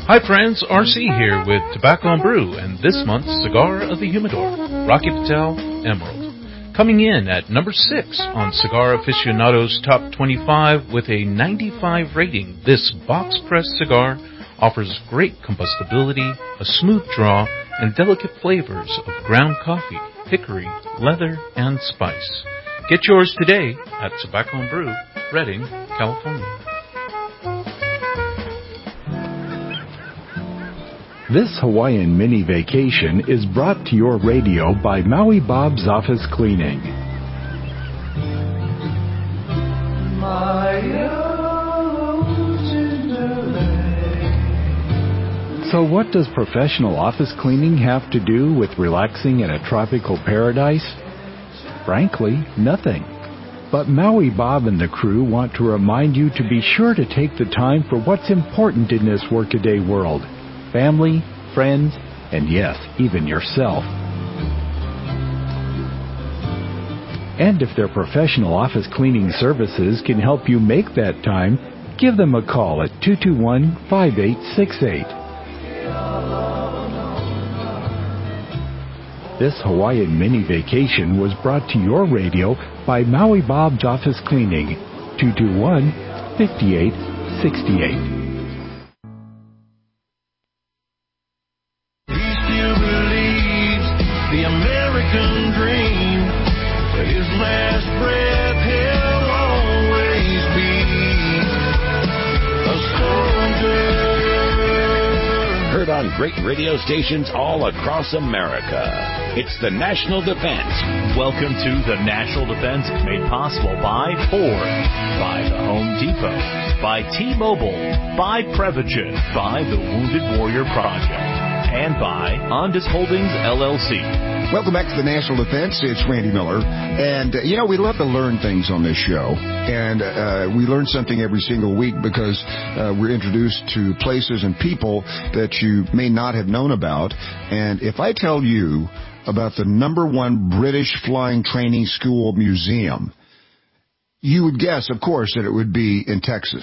Hi friends, RC here with Tobacco and Brew and this month's Cigar of the Humidor, Rocky Patel Emerald. Coming in at number 6 on Cigar Aficionado's Top 25 with a 95 rating, this box-pressed cigar offers great combustibility, a smooth draw, and delicate flavors of ground coffee, hickory, leather, and spice. Get yours today at Tobacco and Brew, Redding, California. This Hawaiian mini vacation is brought to your radio by Maui Bob's Office Cleaning. So what does professional office cleaning have to do with relaxing in a tropical paradise? Frankly, nothing. But Maui Bob and the crew want to remind you to be sure to take the time for what's important in this workaday world. Family, friends, and yes, even yourself. And if their professional office cleaning services can help you make that time, give them a call at 221-5868. This Hawaiian mini vacation was brought to your radio by Maui Bob's Office Cleaning, 221-5868. The American dream, but his last breath he'll always be a soldier. Heard on great radio stations all across America. It's the National Defense. Welcome to the National Defense, made possible by Ford, by the Home Depot, by T-Mobile, by Prevagen, by the Wounded Warrior Project, and by Ondas Holdings, LLC. Welcome back to the National Defense. It's Randy Miller. And, we love to learn things on this show. And we learn something every single week because we're introduced to places and people that you may not have known about. And if I tell you about the #1 British Flying Training School Museum, you would guess, of course, that it would be in Texas.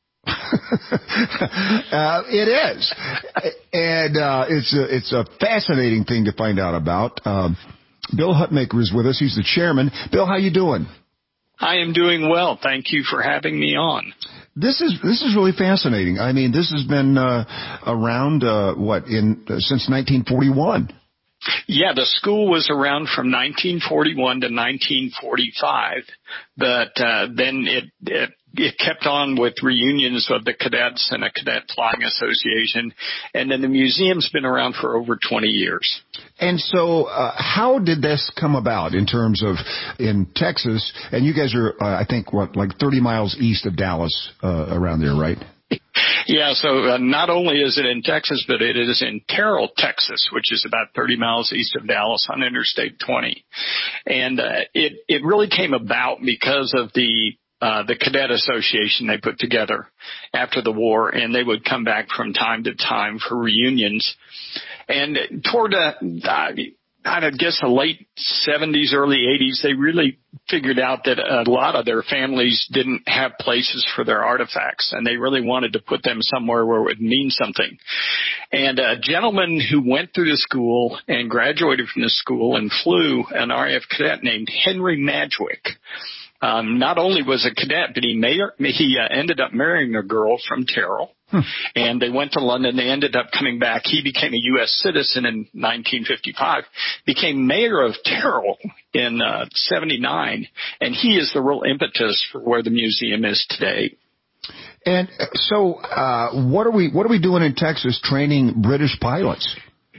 It is. And it's a fascinating thing to find out about. Bill Hutmaker is with us. He's the chairman. Bill, how you doing? I am doing well. Thank you for having me on. This is really fascinating. I mean, this has been around since 1941. Yeah, the school was around from 1941 to 1945, but then it kept on with reunions of the cadets and a cadet flying association, and then the museum's been around for over 20 years. And so how did this come about in terms of in Texas? And you guys are, I think, like 30 miles east of Dallas, around there, right? Yeah, so not only is it in Texas, but it is in Terrell, Texas, which is about 30 miles east of Dallas on Interstate 20. And it really came about because of the cadet association they put together after the war, and they would come back from time to time for reunions. And toward I guess the late 70s, early 80s, they really figured out that a lot of their families didn't have places for their artifacts, and they really wanted to put them somewhere where it would mean something. And a gentleman who went through the school and graduated from the school and flew, an RAF cadet named Henry Madgwick, not only was a cadet, but he ended up marrying a girl from Terrell. And they went to London. They ended up coming back. He became a U.S. citizen in 1955, became mayor of Terrell in 79, and he is the real impetus for where the museum is today. And so what are we doing in Texas training British pilots?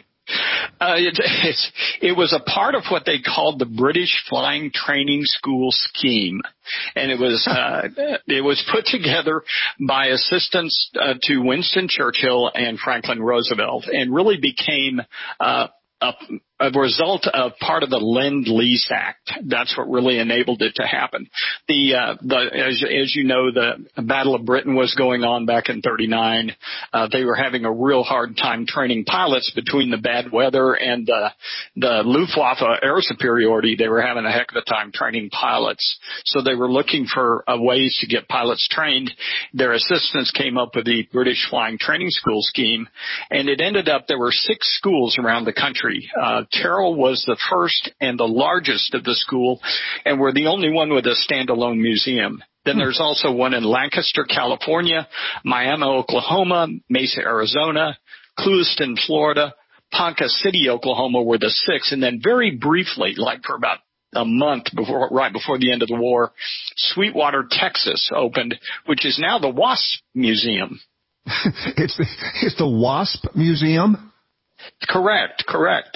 It was a part of what they called the British Flying Training School scheme, and it was put together by assistants to Winston Churchill and Franklin Roosevelt, and really became a a result of part of the Lend-Lease Act. That's what really enabled it to happen. As you know, the Battle of Britain was going on back in 39. They were having a real hard time training pilots between the bad weather and the Luftwaffe air superiority. They were having a heck of a time training pilots. So they were looking for ways to get pilots trained. Their assistants came up with the British Flying Training School scheme, and it ended up there were 6 schools around the country. Terrell was the first and the largest of the school, and we're the only one with a standalone museum. Then there's also one in Lancaster, California, Miami, Oklahoma, Mesa, Arizona, Clewiston, Florida, Ponca City, Oklahoma were the 6. And then very briefly, like for about a month right before the end of the war, Sweetwater, Texas opened, which is now the WASP Museum. It's the WASP Museum? Correct.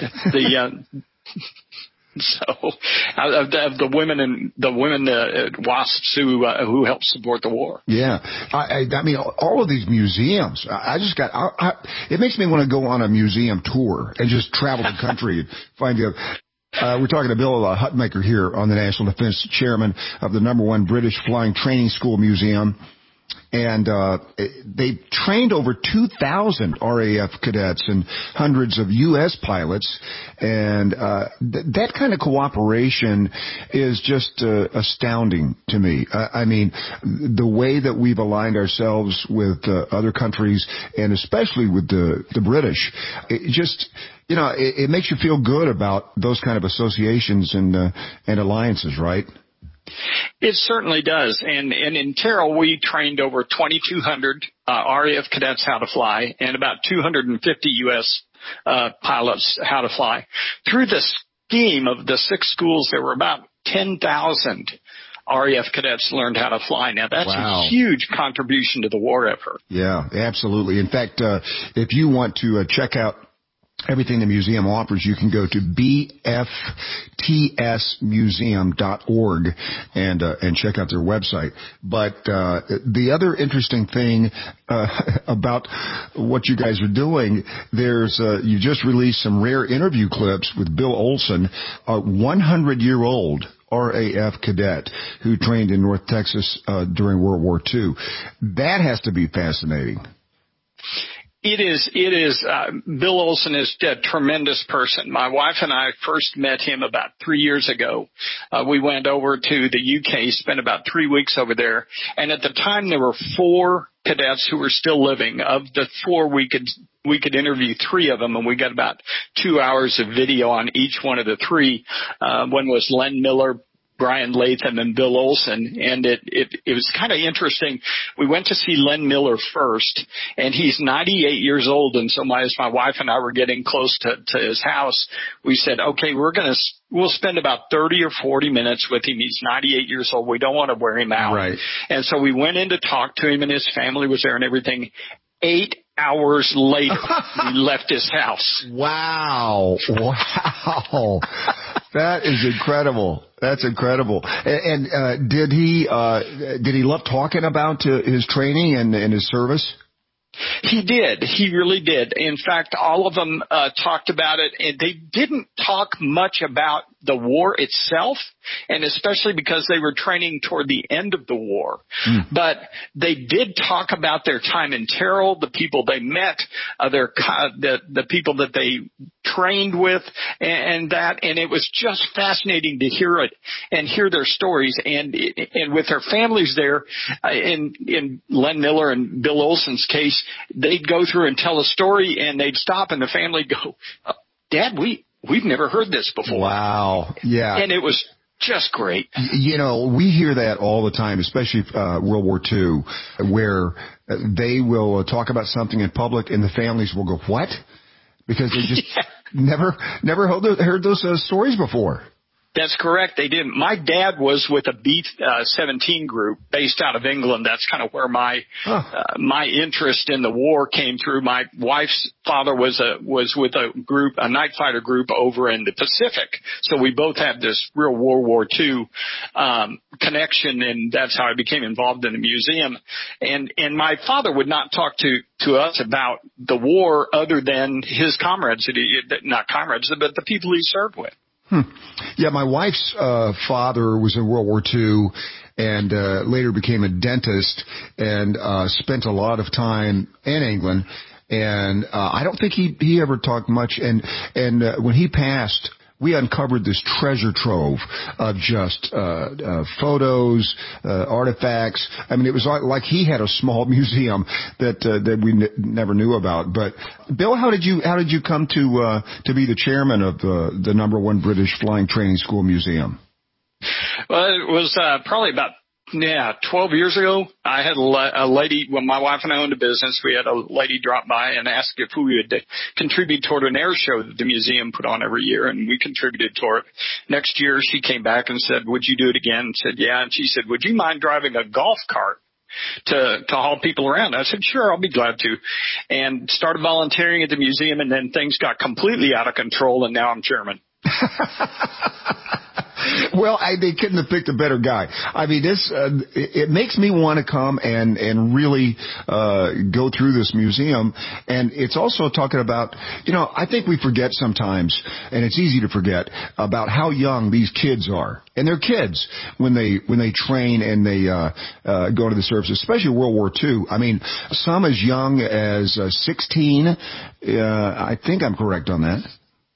So, the women WASPs who helped support the war. Yeah, I mean, all of these museums. It makes me want to go on a museum tour and just travel the country and find out. We're talking to Bill Hutmacher here on the National Defense, chairman of the #1 British Flying Training School Museum. And they trained over 2,000 RAF cadets and hundreds of U.S. pilots. And that kind of cooperation is just astounding to me. I mean, the way that we've aligned ourselves with other countries, and especially with the British, it just... it makes you feel good about those kind of associations and alliances, right? It certainly does. And in Terrell, we trained over 2,200 RAF cadets how to fly and about 250 U.S. pilots how to fly. Through the scheme of the 6 schools, there were about 10,000 RAF cadets learned how to fly. Now, that's a huge contribution to the war effort. Yeah, absolutely. In fact, if you want to check out everything the museum offers, you can go to bftsmuseum.org and check out their website. But the other interesting thing about what you guys are doing, you just released some rare interview clips with Bill Olson, a 100-year-old RAF cadet who trained in North Texas during World War II. That has to be fascinating. It is. Bill Olson is a tremendous person. My wife and I first met him about 3 years ago. We went over to the UK, spent about 3 weeks over there. And at the time, there were 4 cadets who were still living. Of the 4, we could interview 3 of them, and we got about 2 hours of video on each one of the 3. One was Len Miller, Brian Latham, and Bill Olson, and it was kind of interesting. We went to see Len Miller first, and he's 98 years old, and so as my wife and I were getting close to his house, we said, okay, we'll spend about 30 or 40 minutes with him. He's 98 years old. We don't want to wear him out. Right. And so we went in to talk to him, and his family was there and everything. 8 hours later, we left his house. Wow. That is incredible. That's incredible. And did he love talking about his training and his service? He did. He really did. In fact, all of them talked about it, and they didn't talk much about the war itself, and especially because they were training toward the end of the war. But they did talk about their time in Terrell, the people they met, the people that they trained with, and it was just fascinating to hear it and hear their stories, and with their families there. In Len Miller and Bill Olson's case, they'd go through and tell a story, and they'd stop, and the family go, "Dad, we've never heard this before." Wow. Yeah. And it was just great. We hear that all the time, especially World War II, where they will talk about something in public and the families will go, "What?" Because they just never heard those stories before. That's correct. They didn't. My dad was with a B-17 group based out of England. That's kind of where my interest in the war came through. My wife's father was with a night fighter group over in the Pacific. So we both have this real World War II connection, and that's how I became involved in the museum. And my father would not talk to us about the war other than his comrades, not comrades, but the people he served with. Yeah, my wife's father was in World War II and later became a dentist and spent a lot of time in England. And I don't think he ever talked much. And when he passed, we uncovered this treasure trove of just photos, artifacts. I mean, it was like he had a small museum that we never knew about. But Bill, how did you come to be the chairman of the number one British Flying Training School Museum? Well, it was probably about 12 years ago. I had a lady, when my wife and I owned a business, we had a lady drop by and ask if we would contribute toward an air show that the museum put on every year, and we contributed toward it. Next year, she came back and said, would you do it again? And said, yeah. And she said, would you mind driving a golf cart to haul people around? I said, sure, I'll be glad to. And started volunteering at the museum, and then things got completely out of control, and now I'm chairman. Well, they couldn't have picked a better guy. I mean, it makes me want to come and really go through this museum. And it's also talking about, I think we forget sometimes, and it's easy to forget, about how young these kids are. And they're kids when they train and they go to the service, especially World War II. I mean, some as young as 16. I think I'm correct on that.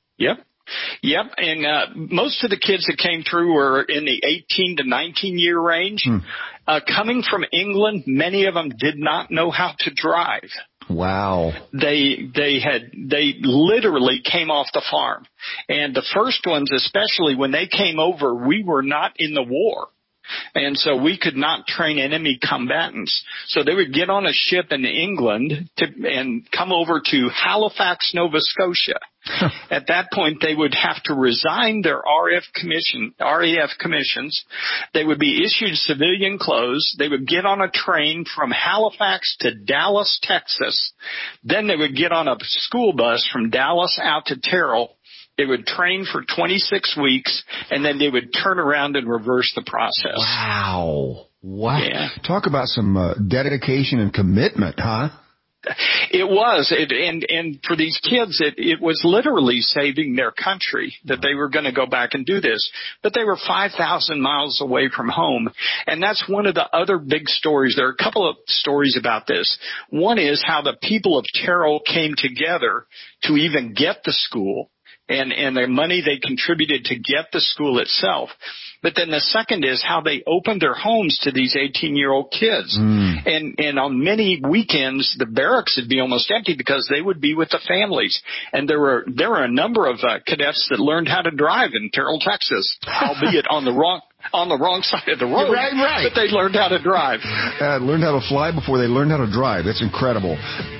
Yep, and most of the kids that came through were in the 18 to 19-year range. Coming from England, many of them did not know how to drive. Wow. They literally came off the farm. And the first ones, especially when they came over, we were not in the war. And so we could not train enemy combatants. So they would get on a ship in England and come over to Halifax, Nova Scotia. At that point, they would have to resign their RAF commissions. They would be issued civilian clothes. They would get on a train from Halifax to Dallas, Texas. Then they would get on a school bus from Dallas out to Terrell. They would train for 26 weeks, and then they would turn around and reverse the process. Wow. Yeah. Talk about some dedication and commitment, huh? It was. And for these kids, it was literally saving their country that they were going to go back and do this. But they were 5,000 miles away from home. And that's one of the other big stories. There are a couple of stories about this. One is how the people of Terrell came together to even get the school. And the money they contributed to get the school itself. But then the second is how they opened their homes to these 18-year-old kids. And on many weekends, the barracks would be almost empty because they would be with the families. And there were a number of cadets that learned how to drive in Terrell, Texas, albeit on the wrong side of the road. Right. But they learned how to drive. Learned how to fly before they learned how to drive. That's incredible.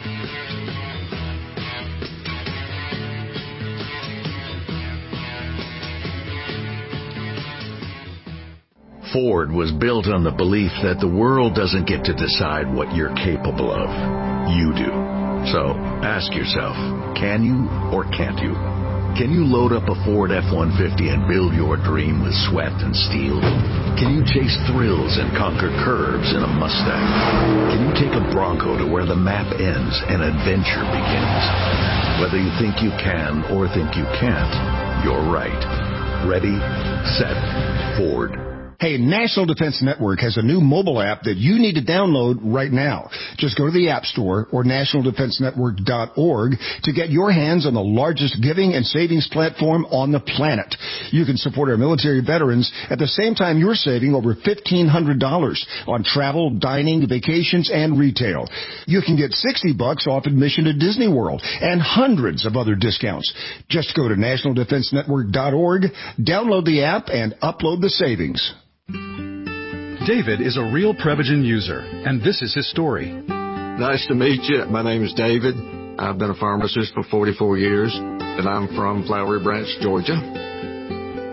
Ford was built on the belief that the world doesn't get to decide what you're capable of. You do. So ask yourself, can you or can't you? Can you load up a Ford F-150 and build your dream with sweat and steel? Can you chase thrills and conquer curves in a Mustang? Can you take a Bronco to where the map ends and adventure begins? Whether you think you can or think you can't, you're right. Ready, set, Ford. Hey, National Defense Network has a new mobile app that you need to download right now. Just go to the App Store or nationaldefensenetwork.org to get your hands on the largest giving and savings platform on the planet. You can support our military veterans at the same time you're saving over $1,500 on travel, dining, vacations, and retail. You can get $60 off admission to Disney World and hundreds of other discounts. Just go to nationaldefensenetwork.org, download the app, and upload the savings. David is a real Prevagen user, and this is his story. Nice to meet you. My name is David. I've been a pharmacist for 44 years, and I'm from Flowery Branch, Georgia.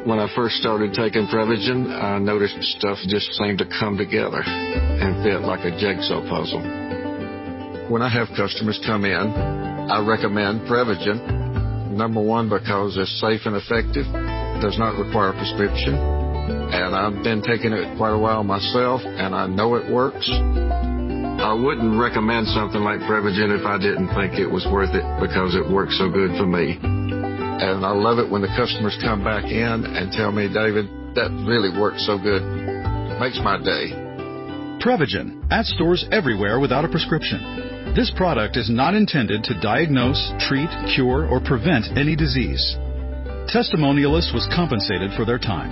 When I first started taking Prevagen, I noticed stuff just seemed to come together and fit like a jigsaw puzzle. When I have customers come in, I recommend Prevagen. Number one, because it's safe and effective, does not require a prescription, and I've been taking it quite a while myself, and I know it works. I wouldn't recommend something like Prevagen if I didn't think it was worth it because it works so good for me. And I love it when the customers come back in and tell me, David, that really works so good. It makes my day. Prevagen, at stores everywhere without a prescription. This product is not intended to diagnose, treat, cure, or prevent any disease. Testimonialist was compensated for their time.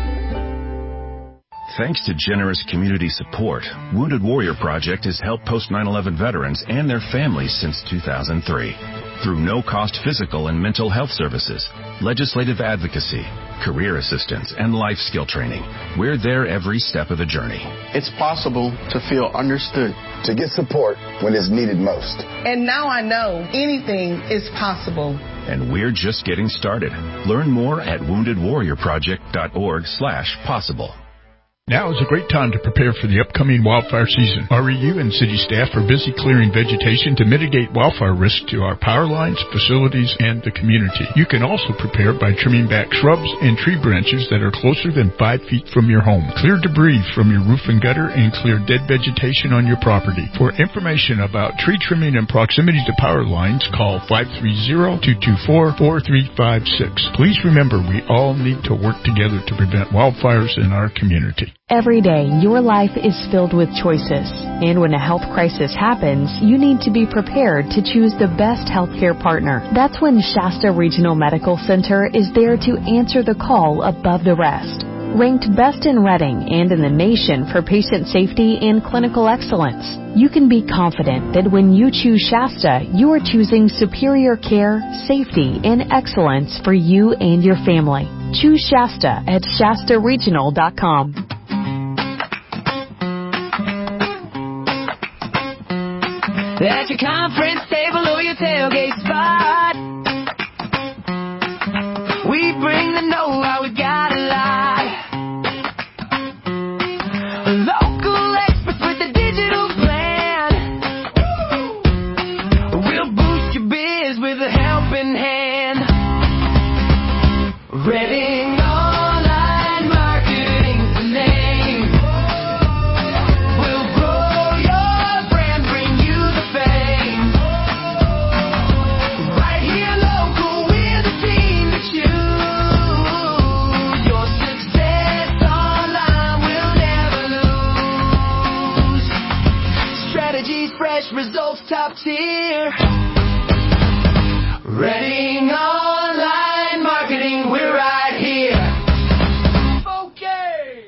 Thanks to generous community support, Wounded Warrior Project has helped post-9/11 veterans and their families since 2003. Through no-cost physical and mental health services, legislative advocacy, career assistance, and life skill training, we're there every step of the journey. It's possible to feel understood, to get support when it's needed most. And now I know anything is possible. And we're just getting started. Learn more at woundedwarriorproject.org/possible. Now is a great time to prepare for the upcoming wildfire season. REU and city staff are busy clearing vegetation to mitigate wildfire risk to our power lines, facilities, and the community. You can also prepare by trimming back shrubs and tree branches that are closer than 5 feet from your home. Clear debris from your roof and gutter and clear dead vegetation on your property. For information about tree trimming and proximity to power lines, call 530-224-4356. Please remember, we all need to work together to prevent wildfires in our community. Every day, your life is filled with choices. And when a health crisis happens, you need to be prepared to choose the best healthcare partner. That's when Shasta Regional Medical Center is there to answer the call above the rest. Ranked best in Reading and in the nation for patient safety and clinical excellence, you can be confident that when you choose Shasta, you are choosing superior care, safety, and excellence for you and your family. Choose Shasta at shastaregional.com. At your conference table or your tailgate spot, we bring the know-how, we got a lot. Local experts with a digital plan. We'll boost your biz with a helping hand. Reading Online Marketing's the name. We'll grow your brand, bring you the fame. Right here local, we're the team to choose. Your success online will never lose. Strategies, fresh results, top tier. Reading Online Marketing, we're right here. Okay.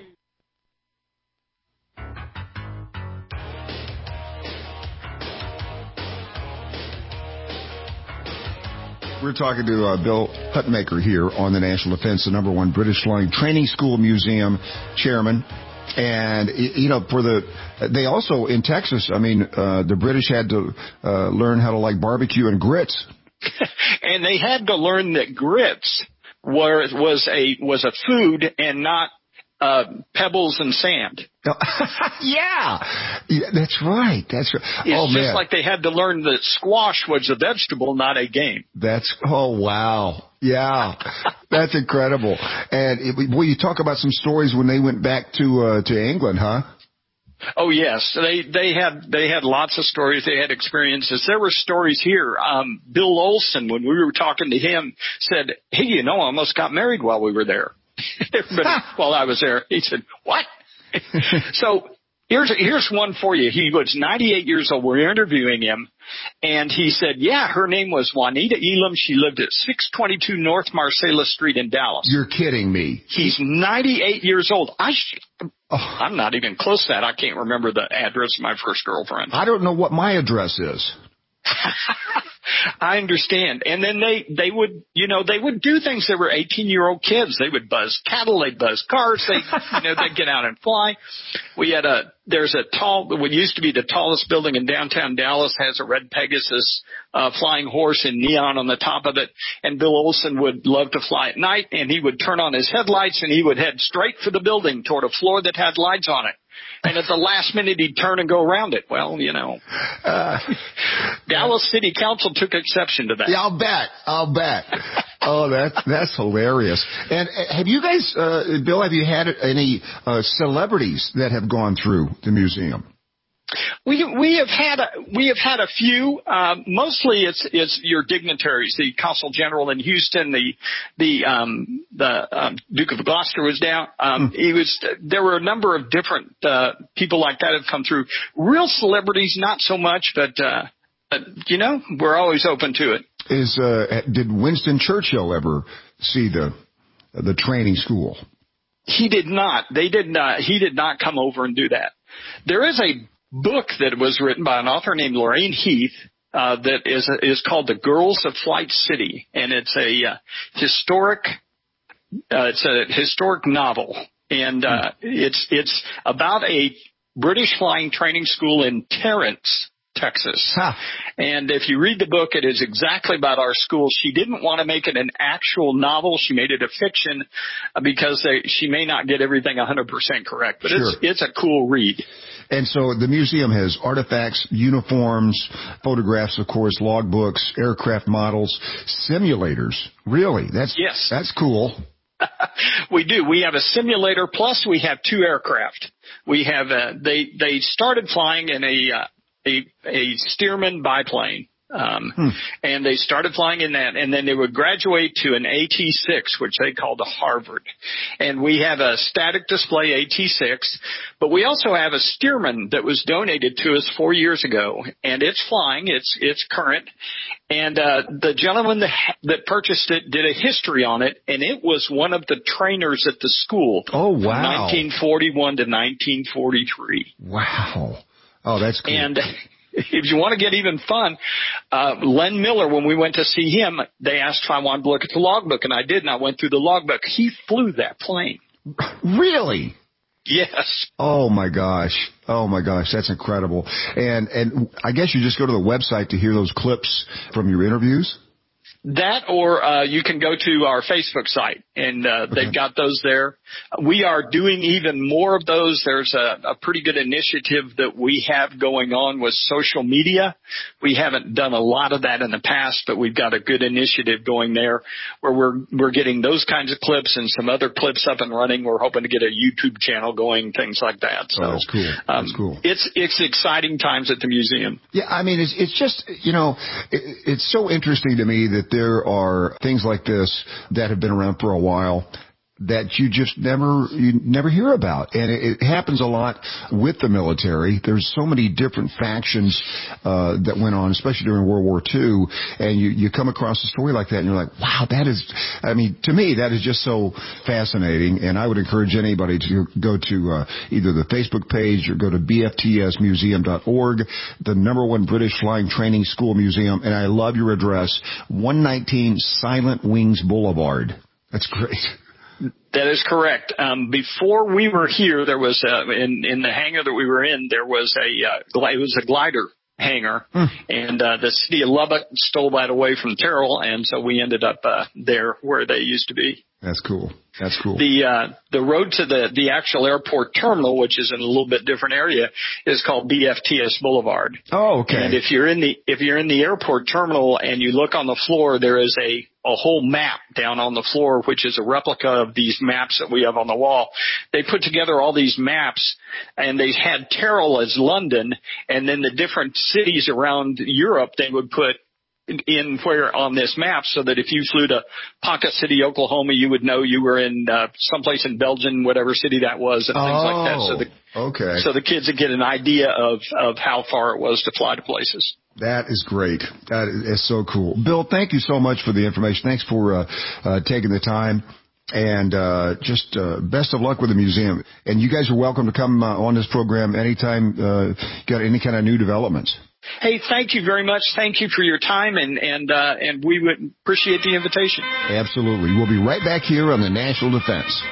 We're talking to Bill Hutmaker here on the National Defense, the #1 British Flying Training School Museum chairman. And, you know, they also, in Texas, I mean, the British had to learn how to like barbecue and grits. And they had to learn that grits was a food and not pebbles and sand. Yeah, that's right. That's right. It's just like they had to learn that squash was a vegetable, not a game. Oh, wow. Yeah, that's incredible. And you talk about some stories when they went back to England, huh? Oh yes, they had lots of stories. They had experiences. There were stories here. Bill Olson, when we were talking to him, said, "Hey, you know, I almost got married while we were there." While I was there, he said, "What?" So here's one for you. He was 98 years old. We're interviewing him, and he said, "Yeah, her name was Juanita Elam. She lived at 622 North Marcellus Street in Dallas." You're kidding me. He's 98 years old. I'm not even close to that. I can't remember the address of my first girlfriend. I don't know what my address is. I understand. And then they would do things. They were 18-year-old kids. They would buzz cattle. They'd buzz cars. They'd get out and fly. There's what used to be the tallest building in downtown Dallas, has a red Pegasus flying horse in neon on the top of it. And Bill Olson would love to fly at night, and he would turn on his headlights and he would head straight for the building toward a floor that had lights on it. And at the last minute, he'd turn and go around it. Well, Dallas City Council took exception to that. Yeah, I'll bet. Oh, that's hilarious. And have you guys, Bill, have you had any celebrities that have gone through the museum? We have had a few. Mostly it's your dignitaries. The Consul General in Houston, the Duke of Gloucester was down. There were a number of different people like that have come through. Real celebrities, not so much, but we're always open to it. Did Winston Churchill ever see the training school? He did not. He did not come over and do that. There is a book that was written by an author named Lorraine Heath that is called The Girls of Flight City, and it's a historic novel, and it's about a British flying training school in Terrence, Texas. And if you read the book, it is exactly about our school. She didn't want to make it an actual novel. She made it a fiction because she may not get everything 100% correct, but sure. It's a cool read. And so the museum has artifacts, uniforms, photographs, of course, logbooks, aircraft models, simulators. Really? That's cool. We do. We have a simulator, plus we have 2 aircraft. We have they started flying in a Stearman biplane. And they started flying in that, and then they would graduate to an AT-6, which they called a Harvard. And we have a static display AT-6, but we also have a Stearman that was donated to us 4 years ago, and it's flying. It's current. And the gentleman that purchased it did a history on it, and it was one of the trainers at the school. Oh, wow. From 1941 to 1943. Wow. Oh, that's cool. And if you want to get even fun, Len Miller, when we went to see him, they asked if I wanted to look at the logbook, and I did, and I went through the logbook. He flew that plane. Really? Yes. Oh my gosh, that's incredible. And I guess you just go to the website to hear those clips from your interviews? That, or you can go to our Facebook site, and they've got those there. We are doing even more of those. There's a pretty good initiative that we have going on with social media. We haven't done a lot of that in the past, but we've got a good initiative going there where we're getting those kinds of clips and some other clips up and running. We're hoping to get a YouTube channel going, things like that. So that's cool. That's cool. It's exciting times at the museum. Yeah, I mean, it's just, it's so interesting to me that there are things like this that have been around for a while that you just never hear about. And it happens a lot with the military. There's so many different factions that went on, especially during World War II, and you come across a story like that and you're like, wow, to me, that is just so fascinating. And I would encourage anybody to go to either the Facebook page or go to bftsmuseum.org, the #1 British Flying Training School Museum. And I love your address, 119 Silent Wings Boulevard. That's great. That is correct. Before we were here, there was in the hangar that we were in, there was it was a glider hangar, and the city of Lubbock stole that away from Terrell, and so we ended up there where they used to be. That's cool. That's cool. The road to the actual airport terminal, which is in a little bit different area, is called BFTS Boulevard. Oh, okay. And if you're in the airport terminal and you look on the floor, there is a whole map down on the floor, which is a replica of these maps that we have on the wall. They put together all these maps, and they had Terrell as London, and then the different cities around Europe they would put in where on this map, so that if you flew to Ponca City, Oklahoma, you would know you were in someplace in Belgium, whatever city that was, and things like that. So the kids would get an idea of how far it was to fly to places. That is great. That is so cool. Bill, thank you so much for the information. Thanks for taking the time. And just best of luck with the museum. And you guys are welcome to come on this program anytime you got any kind of new developments. Hey, thank you very much. Thank you for your time, and we would appreciate the invitation. Absolutely. We'll be right back here on the National Defense.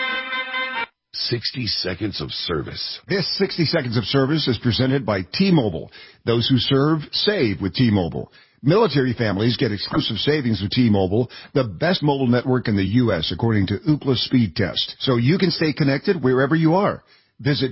60 seconds of service. This 60 seconds of service is presented by T-Mobile. Those who serve, save with T-Mobile. Military families get exclusive savings with T-Mobile, the best mobile network in the U.S. according to Ookla Speed Test, so you can stay connected wherever you are. Visit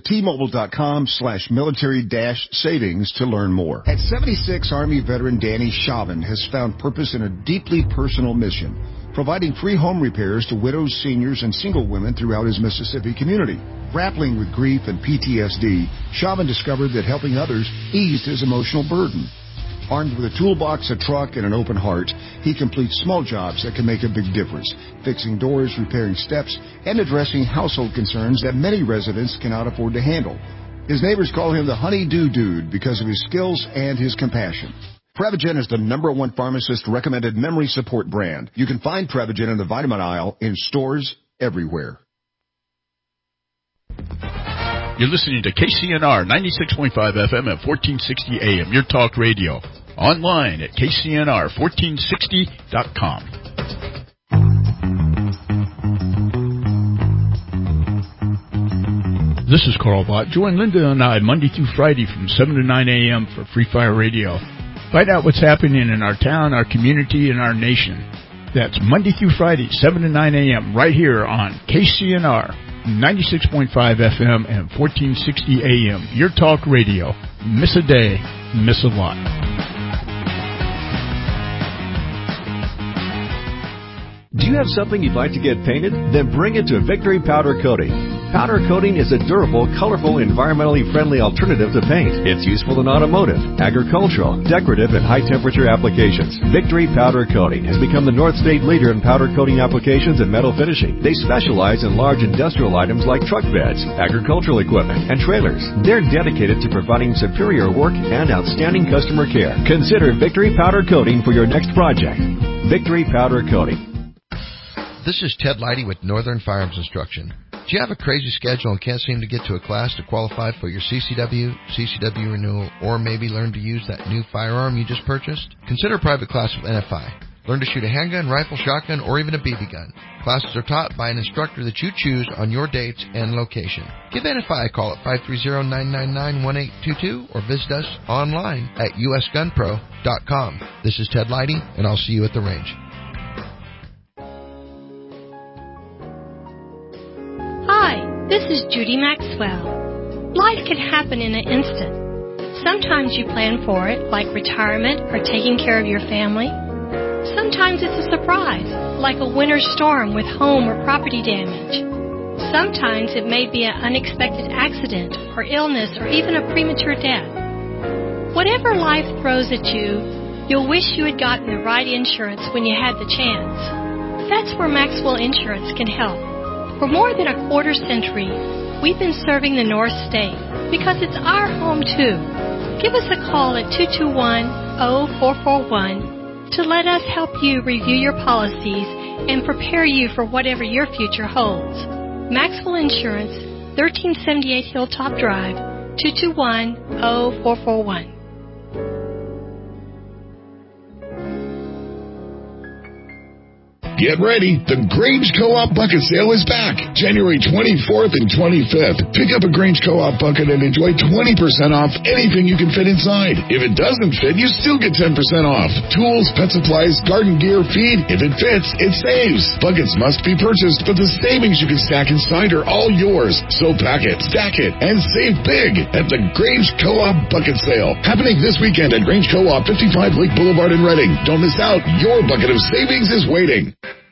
T-Mobile.com/military-savings to learn more. At 76, Army veteran Danny Chauvin has found purpose in a deeply personal mission, providing free home repairs to widows, seniors, and single women throughout his Mississippi community. Grappling with grief and PTSD, Chauvin discovered that helping others eased his emotional burden. Armed with a toolbox, a truck, and an open heart, he completes small jobs that can make a big difference, fixing doors, repairing steps, and addressing household concerns that many residents cannot afford to handle. His neighbors call him the Honey-Do Dude because of his skills and his compassion. Prevagen is the #1 pharmacist-recommended memory support brand. You can find Prevagen in the vitamin aisle in stores everywhere. You're listening to KCNR 96.5 FM at 1460 AM, your talk radio. Online at KCNR1460.com. This is Carl Bott. Join Linda and I Monday through Friday from 7 to 9 a.m. for Free Fire Radio. Find out what's happening in our town, our community, and our nation. That's Monday through Friday, 7 to 9 a.m. right here on KCNR 96.5 FM and 1460 AM. Your talk radio. Miss a day, miss a lot. Do you have something you'd like to get painted? Then bring it to Victory Powder Coating. Powder coating is a durable, colorful, environmentally friendly alternative to paint. It's useful in automotive, agricultural, decorative, and high-temperature applications. Victory Powder Coating has become the North State leader in powder coating applications and metal finishing. They specialize in large industrial items like truck beds, agricultural equipment, and trailers. They're dedicated to providing superior work and outstanding customer care. Consider Victory Powder Coating for your next project. Victory Powder Coating. This is Ted Leidy with Northern Firearms Instruction. Do you have a crazy schedule and can't seem to get to a class to qualify for your CCW renewal, or maybe learn to use that new firearm you just purchased? Consider a private class with NFI. Learn to shoot a handgun, rifle, shotgun, or even a BB gun. Classes are taught by an instructor that you choose on your dates and location. Give NFI a call at 530-999-1822 or visit us online at usgunpro.com. This is Ted Leidy, and I'll see you at the range. Hi, this is Judy Maxwell. Life can happen in an instant. Sometimes you plan for it, like retirement or taking care of your family. Sometimes it's a surprise, like a winter storm with home or property damage. Sometimes it may be an unexpected accident or illness or even a premature death. Whatever life throws at you, you'll wish you had gotten the right insurance when you had the chance. That's where Maxwell Insurance can help. For more than a quarter century, we've been serving the North State because it's our home too. Give us a call at 221-0441 to let us help you review your policies and prepare you for whatever your future holds. Maxwell Insurance, 1378 Hilltop Drive, 221-0441. Get ready. The Grange Co-op Bucket Sale is back. January 24th and 25th. Pick up a Grange Co-op bucket and enjoy 20% off anything you can fit inside. If it doesn't fit, you still get 10% off. Tools, pet supplies, garden gear, feed. If it fits, it saves. Buckets must be purchased, but the savings you can stack inside are all yours. So pack it, stack it, and save big at the Grange Co-op Bucket Sale. Happening this weekend at Grange Co-op, 55 Lake Boulevard in Reading. Don't miss out. Your bucket of savings is waiting.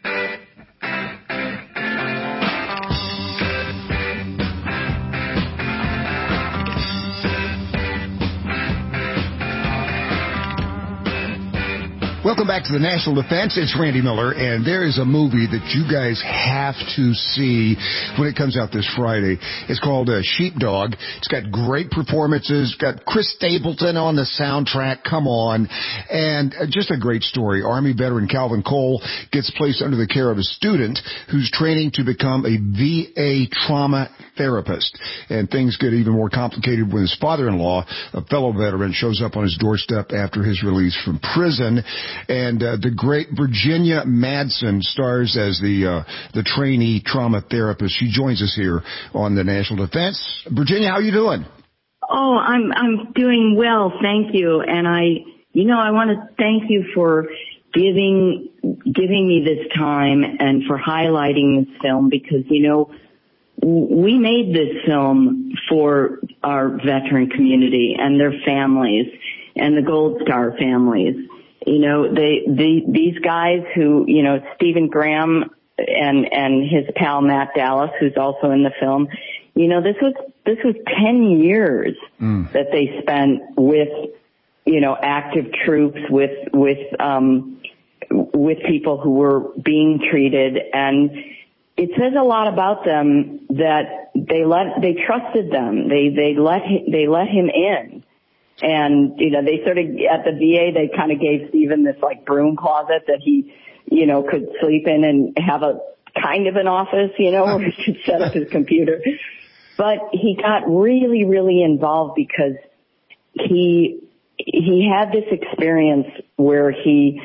Welcome back to the National Defense. It's Randy Miller, and there is a movie that you guys have to see when it comes out this Friday. It's called Sheepdog. It's got great performances. Got Chris Stapleton on the soundtrack. Come on. And just a great story. Army veteran Calvin Cole gets placed under the care of a student who's training to become a VA trauma therapist. And things get even more complicated when his father-in-law, a fellow veteran, shows up on his doorstep after his release from prison. And the great Virginia Madsen stars as the trainee trauma therapist. She joins us here on the National Defense. Virginia, how you doing? Oh, I'm doing well, thank you. And I want to thank you for giving me this time and for highlighting this film because, we made this film for our veteran community and their families and the Gold Star families. These guys who, Stephen Graham and his pal Matt Dallas, who's also in the film, this was 10 years that they spent with, active troops, with people who were being treated. And it says a lot about them that they trusted them. They let him in. And, they sort of, at the VA, they kind of gave Stephen this like broom closet that he, could sleep in and have a kind of an office, where he could set up his computer. But he got really, really involved because he had this experience where he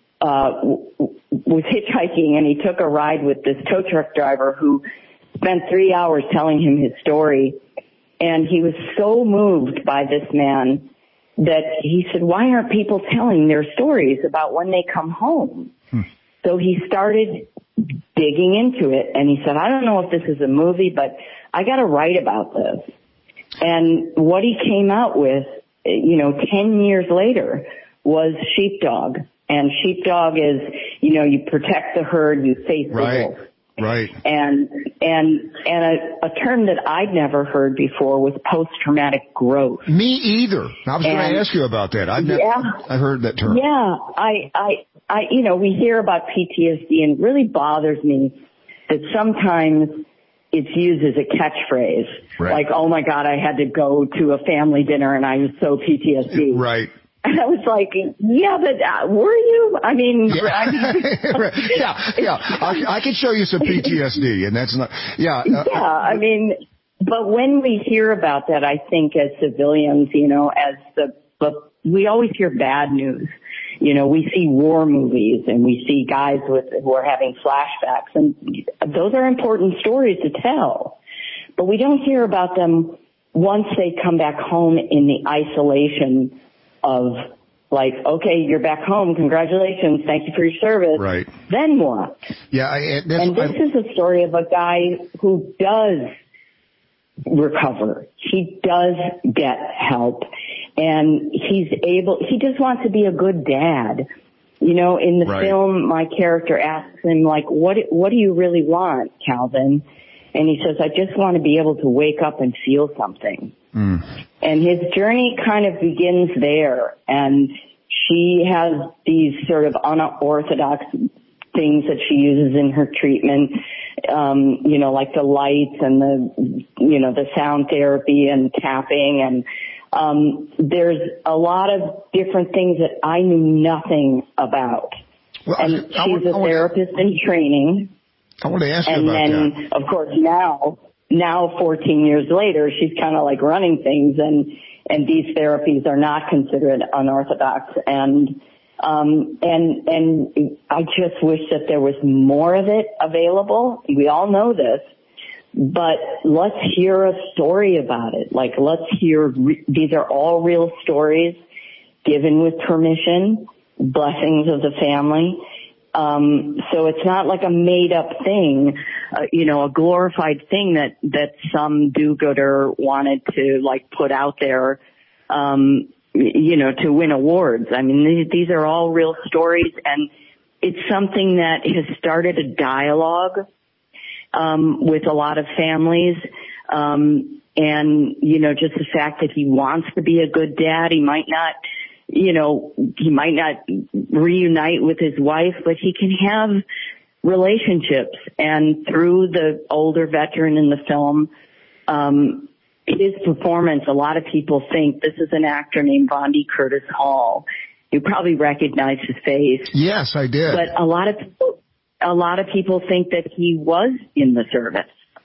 was hitchhiking and he took a ride with this tow truck driver who spent 3 hours telling him his story. And he was so moved by this man that he said, why aren't people telling their stories about when they come home? So he started digging into it and he said, I don't know if this is a movie, but I got to write about this. And what he came out with, 10 years later was Sheepdog. And Sheepdog is, you protect the herd, you face the wolf. Right. And a term that I'd never heard before was post-traumatic growth. Me either. I was going to ask you about that. I've heard that term. Yeah. We hear about PTSD and it really bothers me that sometimes it's used as a catchphrase. Right. Like, oh my God, I had to go to a family dinner and I was so PTSD. Right. And I was like, yeah, but were you? I mean, I can show you some PTSD, and that's not, but when we hear about that, I think as civilians, we always hear bad news. We see war movies and we see guys who are having flashbacks, and those are important stories to tell. But we don't hear about them once they come back home in the isolation of like, okay, you're back home. Congratulations. Thank you for your service. Right. Then what? Yeah. And this is a story of a guy who does recover. He does get help and he just wants to be a good dad. In the film, my character asks him like, what do you really want, Calvin? And he says, I just want to be able to wake up and feel something. And his journey kind of begins there. And she has these sort of unorthodox things that she uses in her treatment, like the lights and the sound therapy and tapping. And there's a lot of different things that I knew nothing about. Well, and she's a therapist in training. I want to ask you about that. And then, of course, now 14 years later, she's kind of like running things, and these therapies are not considered unorthodox. And I just wish that there was more of it available. We all know this, but let's hear a story about it. Like, let's hear, these are all real stories given with permission, blessings of the family. So it's not like a made up thing, a glorified thing that some do-gooder wanted to like put out there, to win awards. I mean, these are all real stories, and it's something that has started a dialogue, with a lot of families. And, just the fact that he wants to be a good dad, he might not reunite with his wife, but he can have relationships. And through the older veteran in the film, his performance, a lot of people think this is an actor named Bondi Curtis Hall. You probably recognize his face. Yes, I did. But a lot of people think that he was in the service.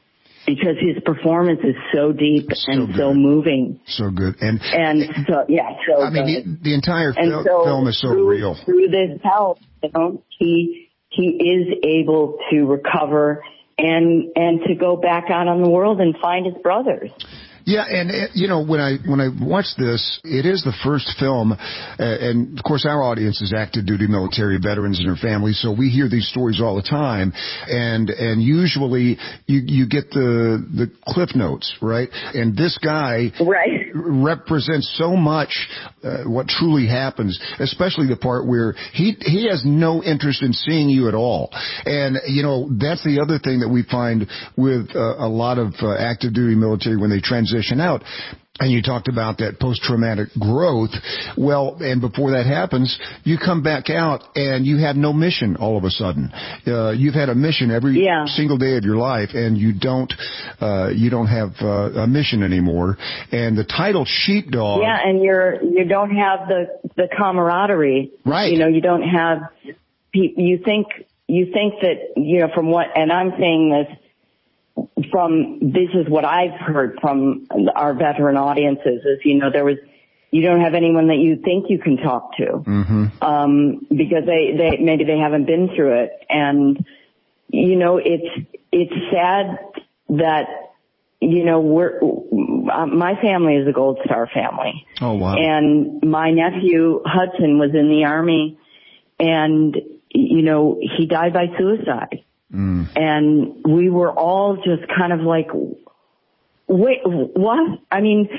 because his performance is so deep and so moving. So good. And so, yeah, so I mean, the entire film is so real. Through this help, you know, he is able to recover and to go back out on the world and find his brothers. Yeah, and you know, when I watched this, it is the first film, and of course our audience is active duty military veterans and their families, so we hear these stories all the time, and usually you get the cliff notes, right? And this guy represents so much what truly happens, especially the part where he has no interest in seeing you at all, and you know that's the other thing that we find with a lot of active duty military when they transition out. And you talked about that post-traumatic growth. Well, and before that happens, you come back out and you have no mission all of a sudden. You've had a mission every single day of your life, and you don't have a mission anymore. And the title Sheepdog. Yeah, and you don't have the camaraderie. Right. You know, you don't have, you think that, you know, from what, and I'm saying this, this is what I've heard from our veteran audiences is, you know, you don't have anyone that you think you can talk to, because maybe they haven't been through it. And, you know, it's sad that, you know, my family is a Gold Star family. Oh, wow. And my nephew Hudson was in the Army, and, you know, he died by suicide. And we were all just kind of like, wait, what? I mean,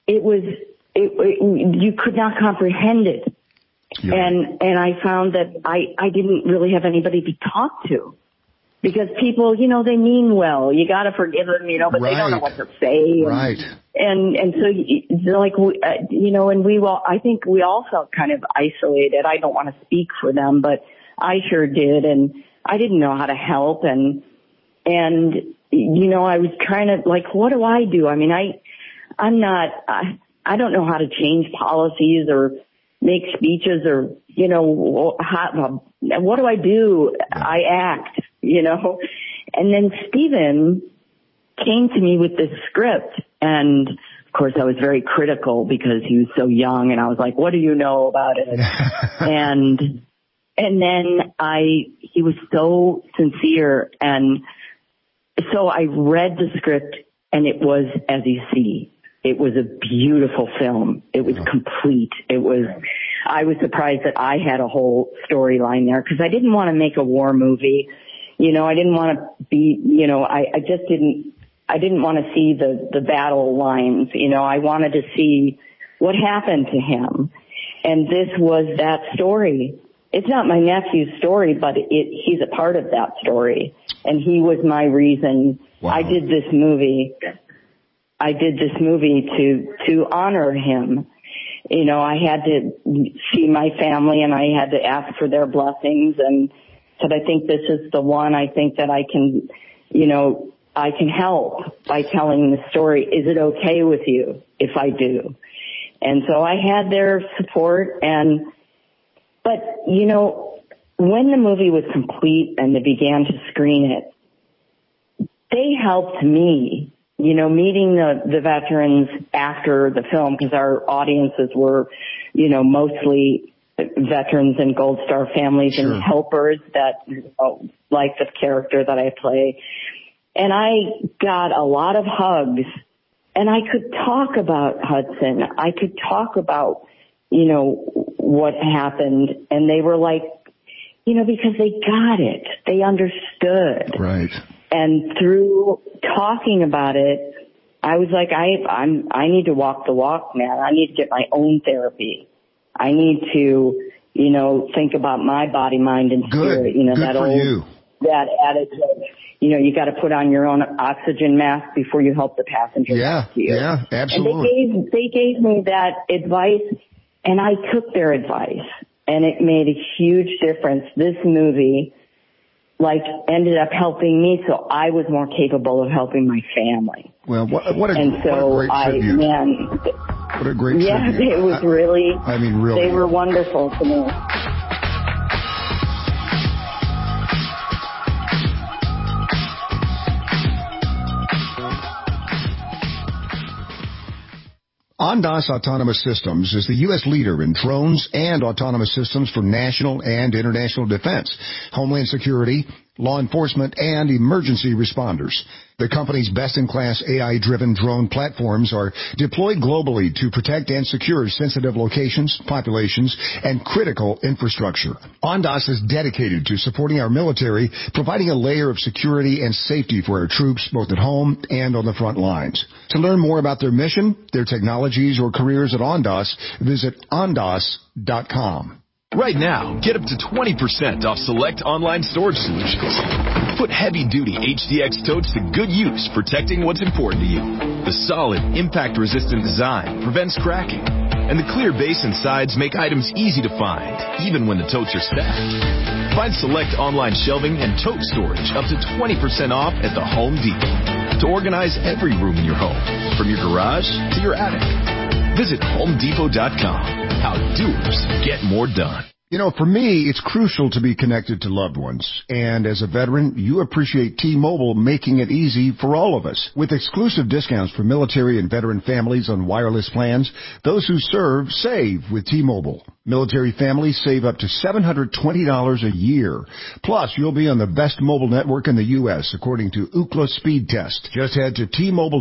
you could not comprehend it. Yeah. And I found that I didn't really have anybody to talk to, because people, you know, they mean well. You got to forgive them, you know, but they don't know what to say. Right. And so like, you know, and I think we all felt kind of isolated. I don't want to speak for them, but I sure did. And I didn't know how to help, and you know, I was trying to, like, what do I do? I mean, I don't know how to change policies or make speeches or, you know, what do I do? I act, you know. And then Stephen came to me with this script, and of course I was very critical because he was so young, and I was like, what do you know about it? And then he was so sincere, and so I read the script, and it was As You See. It was a beautiful film. It was complete. I was surprised that I had a whole storyline there, because I didn't want to make a war movie. You know, I didn't want to be, you know, I didn't want to see the battle lines. You know, I wanted to see what happened to him. And this was that story. It's not my nephew's story, but he's a part of that story. And he was my reason. Wow. I did this movie to honor him. You know, I had to see my family, and I had to ask for their blessings, and said, I think this is the one. I think that I can, you know, I can help by telling the story. Is it okay with you if I do? And so I had their support, but, you know, when the movie was complete and they began to screen it, they helped me, you know, meeting the veterans after the film, because our audiences were, you know, mostly veterans and Gold Star families and helpers that, you know, like the character that I play. And I got a lot of hugs, and I could talk about Hudson. I could talk about, you know, what happened, and they were like, you know, because they got it. They understood. Right. And through talking about it, I was like, I need to walk the walk, man. I need to get my own therapy. I need to, you know, think about my body, mind, and spirit. You know, that adage of, you know, you got to put on your own oxygen mask before you help the passenger next to you. Yeah, absolutely. And they gave me that advice, and I took their advice, and it made a huge difference. This movie, like, ended up helping me, so I was more capable of helping my family. Well, what a great tribute. What a great tribute. Yeah, it was really, I mean, really. They were wonderful to me. Ondas Autonomous Systems is the U.S. leader in drones and autonomous systems for national and international defense, homeland security, law enforcement, and emergency responders. The company's best-in-class AI-driven drone platforms are deployed globally to protect and secure sensitive locations, populations, and critical infrastructure. Ondas is dedicated to supporting our military, providing a layer of security and safety for our troops both at home and on the front lines. To learn more about their mission, their technologies, or careers at Ondas, visit ondas.com. Right now, get up to 20% off select online storage solutions. Put heavy-duty HDX totes to good use, protecting what's important to you. The solid, impact-resistant design prevents cracking, and the clear base and sides make items easy to find, even when the totes are stacked. Find select online shelving and tote storage up to 20% off at the Home Depot to organize every room in your home, from your garage to your attic. Visit HomeDepot.com. How doers get more done. You know, for me, it's crucial to be connected to loved ones. And as a veteran, you appreciate T-Mobile making it easy for all of us. With exclusive discounts for military and veteran families on wireless plans, those who serve save with T-Mobile. Military families save up to $720 a year. Plus, you'll be on the best mobile network in the U.S., according to Ookla Speed Test. Just head to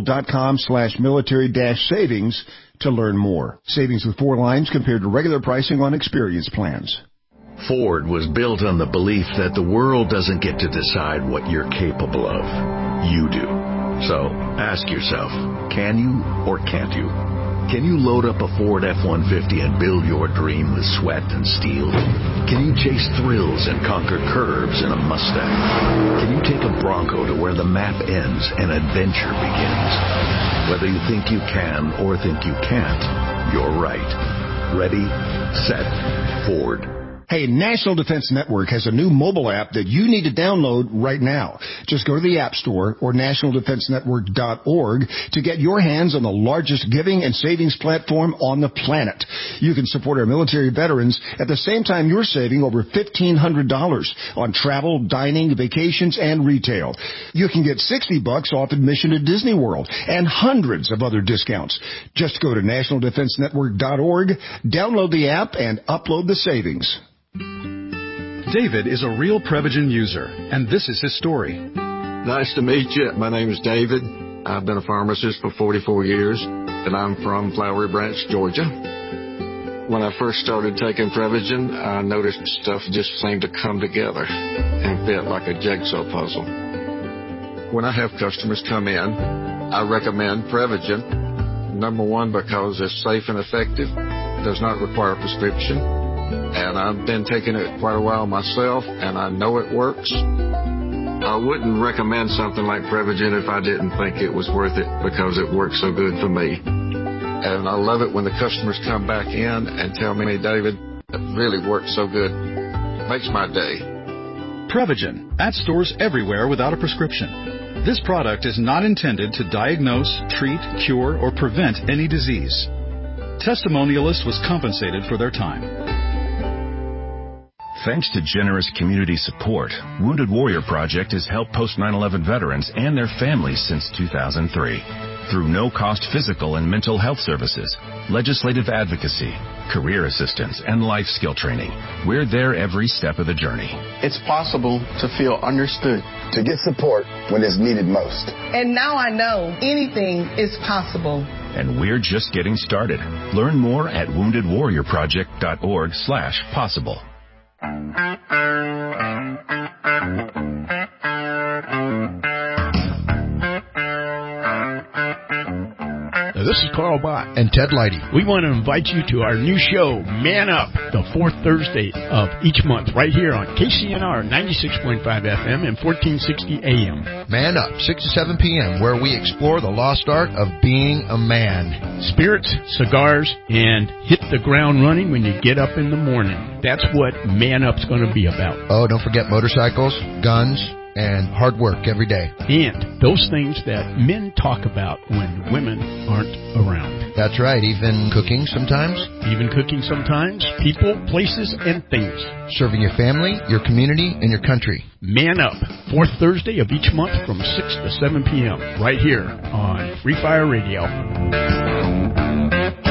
T-Mobile.com/military-savings to learn more. Savings with 4 lines compared to regular pricing on experience plans. Ford was built on the belief that the world doesn't get to decide what you're capable of. You do. So ask yourself, can you or can't you? Can you load up a Ford F-150 and build your dream with sweat and steel? Can you chase thrills and conquer curves in a Mustang? Can you take a Bronco to where the map ends and adventure begins? Whether you think you can or think you can't, you're right. Ready, set, Ford. Hey, National Defense Network has a new mobile app that you need to download right now. Just go to the App Store or nationaldefensenetwork.org to get your hands on the largest giving and savings platform on the planet. You can support our military veterans at the same time you're saving over $1,500 on travel, dining, vacations, and retail. You can get $60 off admission to Disney World and hundreds of other discounts. Just go to nationaldefensenetwork.org, download the app, and upload the savings. David is a real Prevagen user, and this is his story. Nice to meet you. My name is David. I've been a pharmacist for 44 years, and I'm from Flowery Branch, Georgia. When I first started taking Prevagen, I noticed stuff just seemed to come together and fit like a jigsaw puzzle. When I have customers come in, I recommend Prevagen. Number one, because it's safe and effective, does not require a prescription. And I've been taking it quite a while myself, and I know it works. I wouldn't recommend something like Prevagen if I didn't think it was worth it, because it works so good for me. And I love it when the customers come back in and tell me, David, it really works so good. It makes my day. Prevagen, at stores everywhere without a prescription. This product is not intended to diagnose, treat, cure, or prevent any disease. Testimonialist was compensated for their time. Thanks to generous community support, Wounded Warrior Project has helped post 9/11 veterans and their families since 2003. Through no-cost physical and mental health services, legislative advocacy, career assistance, and life skill training, we're there every step of the journey. It's possible to feel understood. To get support when it's needed most. And now I know anything is possible. And we're just getting started. Learn more at woundedwarriorproject.org/possible. This is Carl Bott and Ted Leidy. We want to invite you to our new show, Man Up, the fourth Thursday of each month, right here on KCNR 96.5 FM and 1460 AM. Man Up, 6 to 7 p.m., where we explore the lost art of being a man. Spirits, cigars, and hit the ground running when you get up in the morning. That's what Man Up's going to be about. Oh, don't forget motorcycles, guns, and hard work every day. And those things that men talk about when women aren't around. That's right. Even cooking sometimes. People, places, and things. Serving your family, your community, and your country. Man Up, fourth Thursday of each month from 6 to 7 p.m. right here on Free Fire Radio.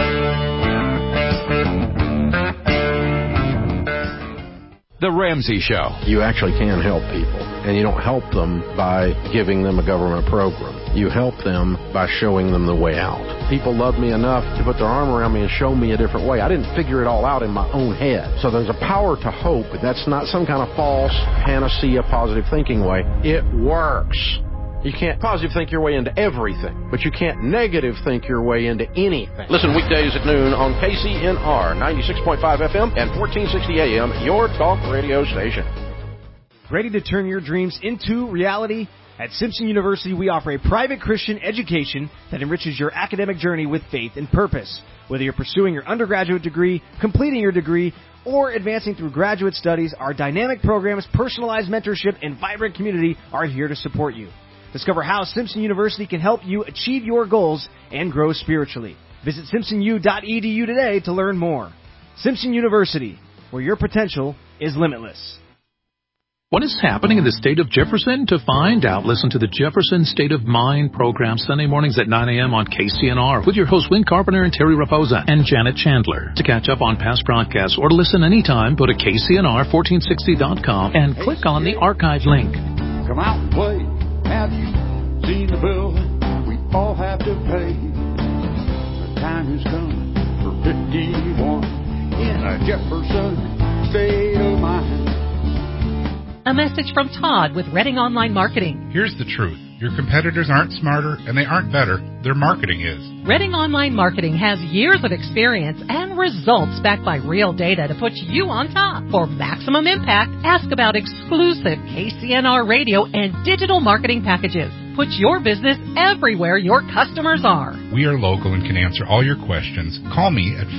The Ramsey Show. You actually can help people, and you don't help them by giving them a government program. You help them by showing them the way out. People love me enough to put their arm around me and show me a different way. I didn't figure it all out in my own head. So there's a power to hope. That's not some kind of false panacea positive thinking way. It works. You can't positive think your way into everything, but you can't negative think your way into anything. Listen weekdays at noon on KCNR 96.5 FM and 1460 AM, your talk radio station. Ready to turn your dreams into reality? At Simpson University, we offer a private Christian education that enriches your academic journey with faith and purpose. Whether you're pursuing your undergraduate degree, completing your degree, or advancing through graduate studies, our dynamic programs, personalized mentorship, and vibrant community are here to support you. Discover how Simpson University can help you achieve your goals and grow spiritually. Visit simpsonu.edu today to learn more. Simpson University, where your potential is limitless. What is happening in the state of Jefferson? To find out, listen to the Jefferson State of Mind program Sunday mornings at 9 a.m. on KCNR with your hosts Win Carpenter and Terry Raposa and Janet Chandler. To catch up on past broadcasts or to listen anytime, go to KCNR1460.com and click on the archive link. Come out and play. Have you seen the bill we all have to pay? The time has come for 51 in a Jefferson State of Mind. A message from Todd with Redding Online Marketing. Here's the truth. Your competitors aren't smarter and they aren't better. Their marketing is. Redding Online Marketing has years of experience and results backed by real data to put you on top. For maximum impact, ask about exclusive KCNR radio and digital marketing packages. Put your business everywhere your customers are. We are local and can answer all your questions. Call me at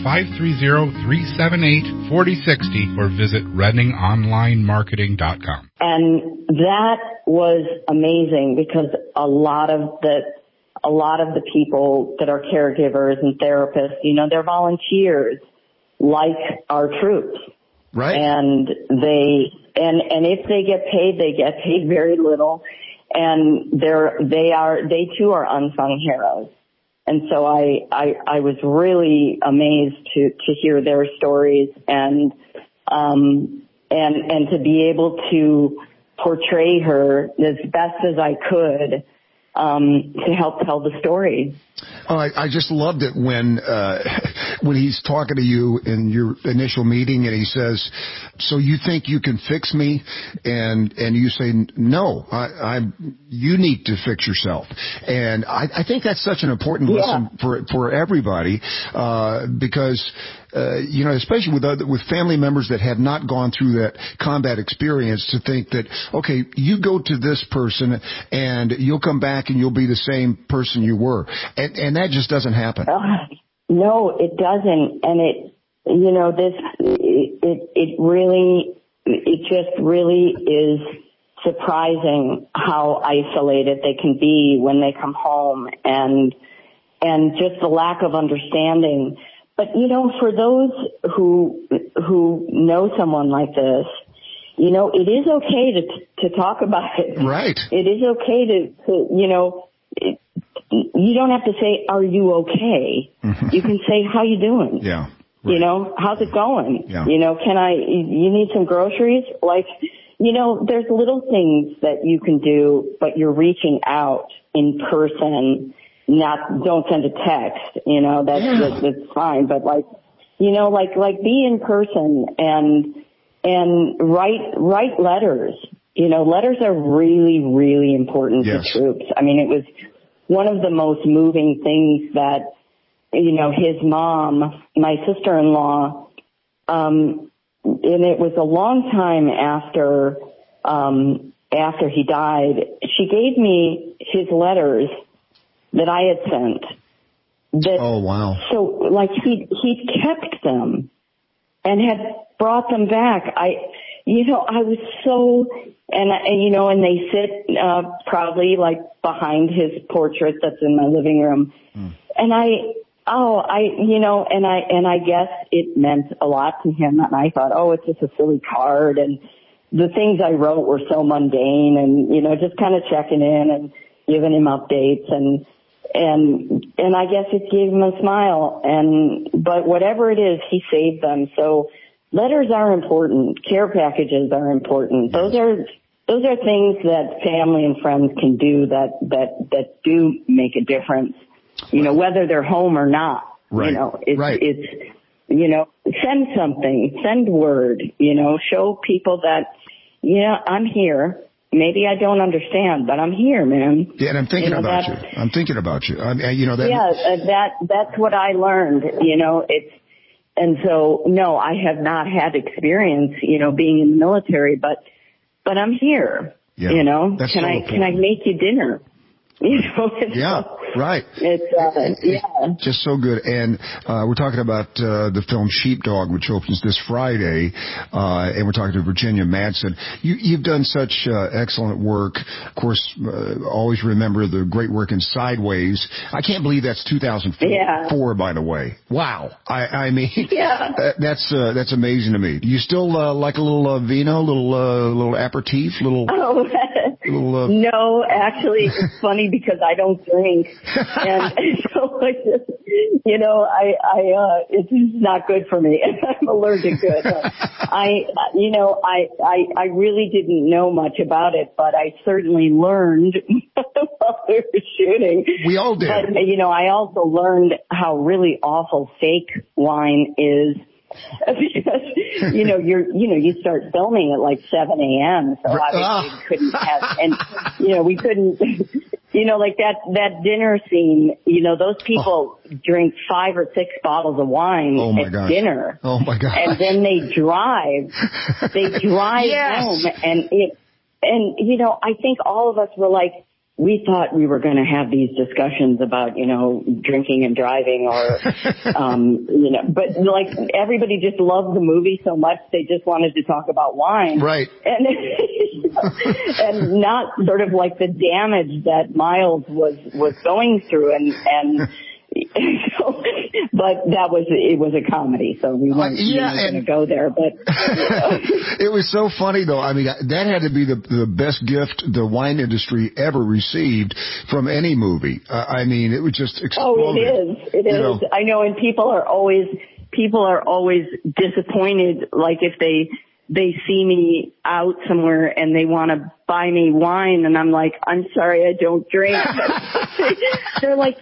530-378-4060 or visit ReddingOnlineMarketing.com. And that was amazing because a lot of the people that are caregivers and therapists, they're volunteers like our troops. Right. And if they get paid very little. And they too are unsung heroes. And so I was really amazed to hear their stories and to be able to portray her as best as I could, to help tell the story. Oh, I just loved it when he's talking to you in your initial meeting and he says, "So you think you can fix me?" And you say, "No, you need to fix yourself." And I think that's such an important lesson for everybody, because especially with family members that have not gone through that combat experience, to think that, okay, you go to this person and you'll come back and you'll be the same person you were. And that just doesn't happen. No, it doesn't. And it just really is surprising how isolated they can be when they come home and just the lack of understanding. But, for those who know someone like this, it is okay to talk about it. Right. It is okay to you don't have to say, "Are you okay?" Mm-hmm. You can say, "How you doing?" Yeah. Right. How's it going? Yeah. You need some groceries? There's little things that you can do, but you're reaching out in person. Don't send a text, that's fine, but be in person and write letters. Letters are really, really important to troops. I mean, it was one of the most moving things that, his mom, my sister-in-law, and it was a long time after he died, she gave me his letters that I had sent. Oh, wow. So, he'd kept them and had brought them back. I was so, and they sit, proudly, behind his portrait that's in my living room. Mm. And I guess it meant a lot to him. And I thought, it's just a silly card. And the things I wrote were so mundane and, just kind of checking in and giving him updates and I guess it gave him a smile but whatever it is, he saved them. So letters are important. Care packages are important. Those are things that family and friends can do that do make a difference. You know, whether they're home or not. Right. You know, it's you know, send something, send word. You know, show people that, yeah, I'm here. Maybe I don't understand, but I'm here, man. Yeah, and I'm thinking about you. I'm thinking about you. You know that. Yeah, that's what I learned. You know, and so no, I have not had experience, you know, being in the military, but I'm here. Yeah, you know, that's can I make you dinner? You know, right. It's just so good. And we're talking about the film Sheepdog, which opens this Friday, and we're talking to Virginia Madsen. You've done such excellent work. Of course, always remember the great work in Sideways. I can't believe that's 2004, by the way. Wow. I mean, that's amazing to me. Do you still like a little vino, little aperitif, No, actually, it's funny because I don't drink, and so you know, it's not good for me. I'm allergic to it. I really didn't know much about it, but I certainly learned while we were shooting. We all did. But you know, I also learned how really awful fake wine is. Because, you know, you start filming at like 7 a.m. So obviously we couldn't have, and, you know, we couldn't, you know, like that dinner scene, you know, those people drink 5 or 6 bottles of wine at dinner. Oh my God. And then they drive home and you know, I think all of us were like, we thought we were going to have these discussions about, you know, drinking and driving or, you know, but like everybody just loved the movie so much they just wanted to talk about wine. Right. And, and not sort of like the damage that Miles was going through and so, but it was a comedy, so we weren't going to go there, but. It was so funny though. I mean, that had to be the best gift the wine industry ever received from any movie. I mean, it was just exploded. Oh, it is. You know? I know, and people are always disappointed, like if they see me out somewhere and they want to buy me wine and I'm like, I'm sorry, I don't drink. They're like,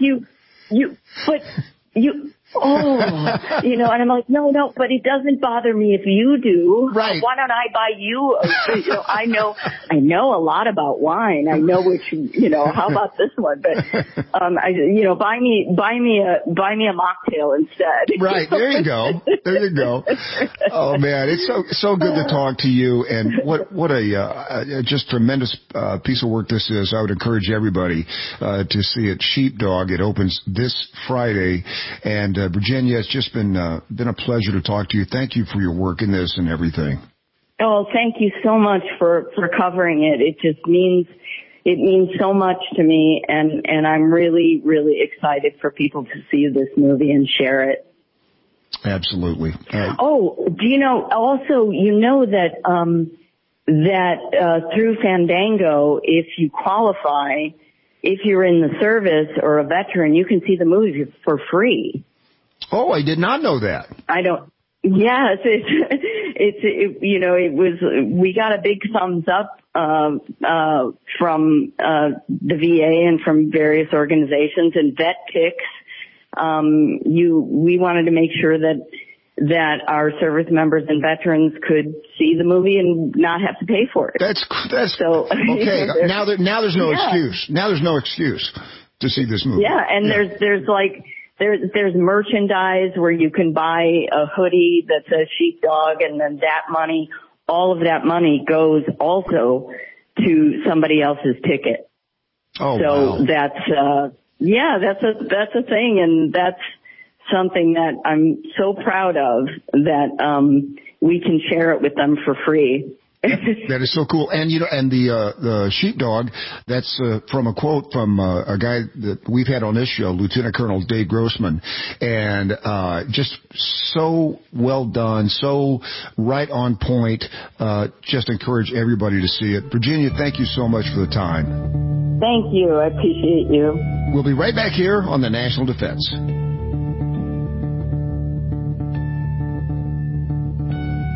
you know, and I'm like, no, but it doesn't bother me if you do. Right. Why don't I buy you? You know, I know a lot about wine. I know which, you know, how about this one? But, you know, buy me a mocktail instead. Right. There you go. Oh man, it's so good to talk to you. And what a just tremendous piece of work this is. I would encourage everybody to see it. Sheepdog. It opens this Friday. And Virginia, it's just been a pleasure to talk to you. Thank you for your work in this and everything. Oh, thank you so much for covering it. It just means so much to me, and I'm really, really excited for people to see this movie and share it. Absolutely. Do you know? Also, you know that through Fandango, if you qualify, if you're in the service or a veteran, you can see the movie for free. Oh, I did not know that. Yes, you know, we got a big thumbs up, from, the VA and from various organizations and VetPix. We wanted to make sure that our service members and veterans could see the movie and not have to pay for it. That's so okay. Now there's no excuse. Now there's no excuse to see this movie. Yeah, and there's merchandise where you can buy a hoodie that says Sheepdog, and then all of that money goes also to somebody else's ticket. Oh, so wow. that's a thing, and that's something that I'm so proud of that we can share it with them for free. That is so cool. And you know, and the Sheepdog, that's from a quote from a guy that we've had on this show, Lieutenant Colonel Dave Grossman, and just so well done, so right on point. Just encourage everybody to see it. Virginia, thank you so much for the time. Thank you. I appreciate you. We'll be right back here on the National Defense.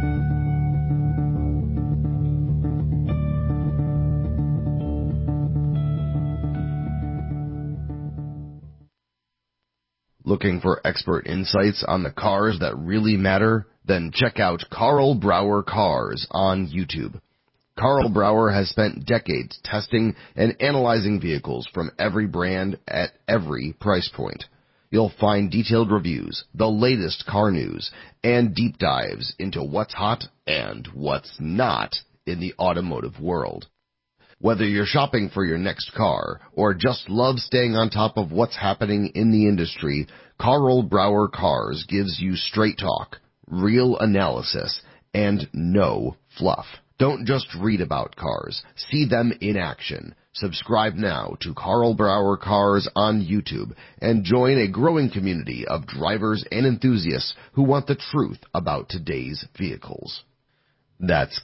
Looking for expert insights on the cars that really matter? Then check out Karl Brauer Cars on YouTube. Karl Brauer has spent decades testing and analyzing vehicles from every brand at every price point. You'll find detailed reviews, the latest car news, and deep dives into what's hot and what's not in the automotive world. Whether you're shopping for your next car or just love staying on top of what's happening in the industry, Karl Brauer Cars gives you straight talk, real analysis, and no fluff. Don't just read about cars. See them in action. Subscribe now to Karl Brauer Cars on YouTube and join a growing community of drivers and enthusiasts who want the truth about today's vehicles. That's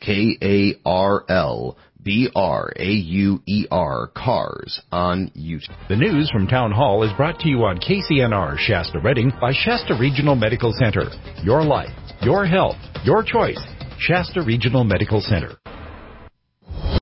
KarlBrauer Cars on YouTube. The news from Town Hall is brought to you on KCNR Shasta Redding by Shasta Regional Medical Center. Your life, your health, your choice. Shasta Regional Medical Center.